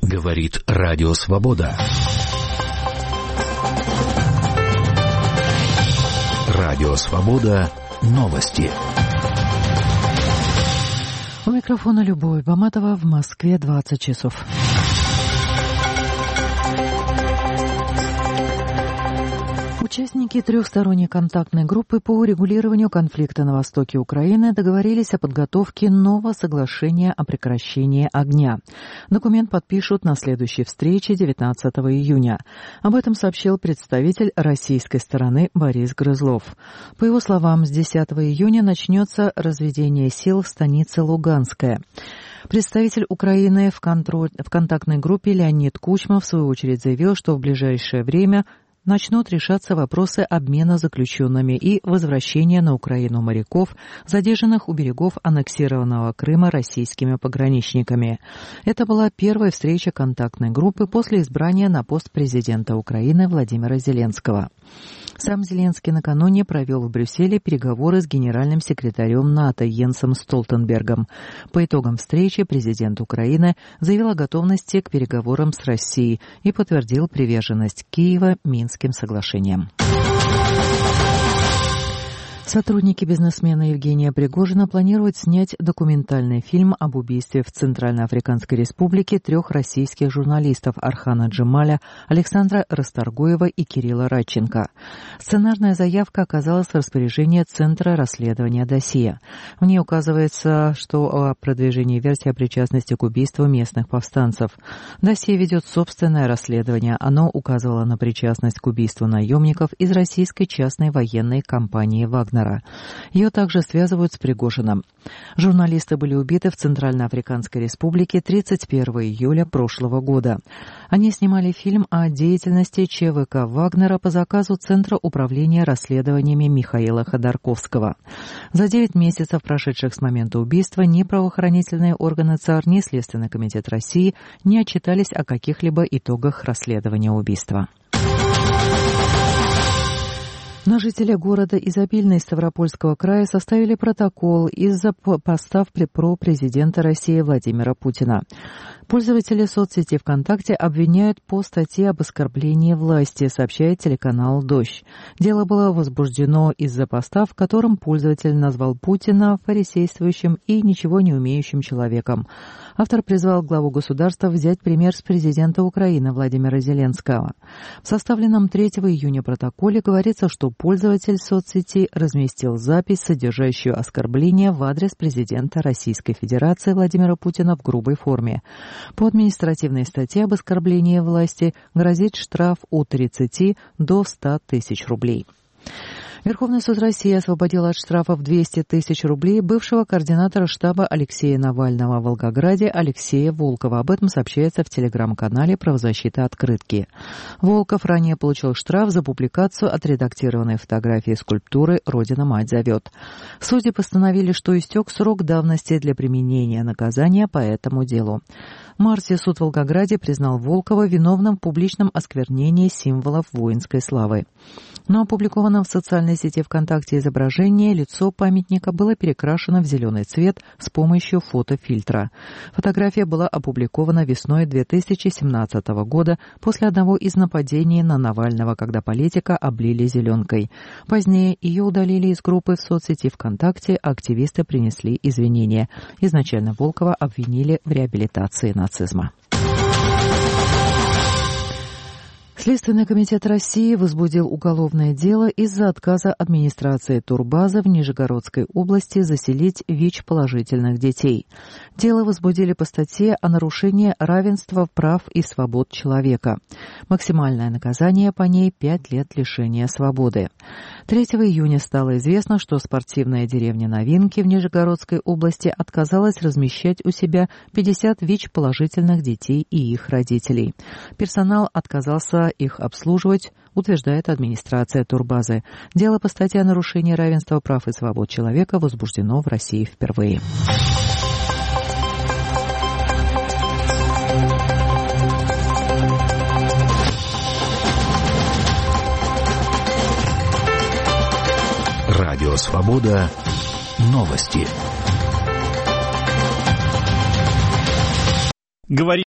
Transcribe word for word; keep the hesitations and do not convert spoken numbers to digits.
Говорит Радио Свобода. Радио Свобода. Новости. У микрофона Любовь Баматова. В Москве двадцать часов. Участники трехсторонней контактной группы по урегулированию конфликта на востоке Украины договорились о подготовке нового соглашения о прекращении огня. Документ подпишут на следующей встрече девятнадцатого июня. Об этом сообщил представитель российской стороны Борис Грызлов. По его словам, с десятого июня начнется разведение сил в станице Луганская. Представитель Украины в, контроль... в контактной группе Леонид Кучма в свою очередь заявил, что в ближайшее время начнут решаться вопросы обмена заключенными и возвращения на Украину моряков, задержанных у берегов аннексированного Крыма российскими пограничниками. Это была первая встреча контактной группы после избрания на пост президента Украины Владимира Зеленского. Сам Зеленский накануне провел в Брюсселе переговоры с генеральным секретарем НАТО Йенсом Столтенбергом. По итогам встречи президент Украины заявил о готовности к переговорам с Россией и подтвердил приверженность Киева Минским соглашениям. Сотрудники бизнесмена Евгения Пригожина планируют снять документальный фильм об убийстве в Центральноафриканской Республике трех российских журналистов Архана Джемаля, Александра Расторгуева и Кирилла Радченко. Сценарная заявка оказалась в распоряжении Центра расследования «Досье». В ней указывается, что о продвижении версии о причастности к убийству местных повстанцев. «Досье» ведет собственное расследование. Оно указывало на причастность к убийству наемников из российской частной военной компании «Вагнер». Ее также связывают с Пригожиным. Журналисты были убиты в Центральноафриканской Республике тридцать первого июля прошлого года. Они снимали фильм о деятельности ЧВК «Вагнера» по заказу Центра управления расследованиями Михаила Ходорковского. За девять месяцев, прошедших с момента убийства, ни правоохранительные органы ЦАР, ни Следственный комитет России не отчитались о каких-либо итогах расследования убийства. На жителя города Изобильный Ставропольского края составили протокол из-за поста про президента России Владимира Путина. Пользователи соцсети ВКонтакте обвиняют по статье об оскорблении власти, сообщает телеканал «Дождь». Дело было возбуждено из-за поста, в котором пользователь назвал Путина фарисействующим и ничего не умеющим человеком. Автор призвал главу государства взять пример с президента Украины Владимира Зеленского. В составленном третьего июня протоколе говорится, что пользователь соцсети разместил запись, содержащую оскорбление в адрес президента Российской Федерации Владимира Путина в грубой форме. По административной статье об оскорблении власти грозит штраф от тридцати до ста тысяч рублей. Верховный суд России освободил от штрафов двести тысяч рублей бывшего координатора штаба Алексея Навального в Волгограде Алексея Волкова. Об этом сообщается в телеграм-канале «Правозащита Открытки». Волков ранее получил штраф за публикацию отредактированной фотографии скульптуры «Родина мать зовет». Судьи постановили, что истек срок давности для применения наказания по этому делу. В марте суд в Волгограде признал Волкова виновным в публичном осквернении символов воинской славы. На опубликованном в социальной сети ВКонтакте изображение лицо памятника было перекрашено в зеленый цвет с помощью фотофильтра. Фотография была опубликована весной две тысячи семнадцатого года после одного из нападений на Навального, когда политика облили зеленкой. Позднее ее удалили из группы в соцсети ВКонтакте, а активисты принесли извинения. Изначально Волкова обвинили в реабилитации нацизма. Следственный комитет России возбудил уголовное дело из-за отказа администрации турбазы в Нижегородской области заселить ВИЧ-положительных детей. Дело возбудили по статье о нарушении равенства прав и свобод человека. Максимальное наказание по ней – пять лет лишения свободы. третьего июня стало известно, что спортивная деревня Новинки в Нижегородской области отказалась размещать у себя пятьдесят ВИЧ-положительных детей и их родителей. Персонал отказался их обслуживать, утверждает администрация турбазы. Дело по статье о нарушении равенства прав и свобод человека возбуждено в России впервые. Радио Свобода. Новости. Говорит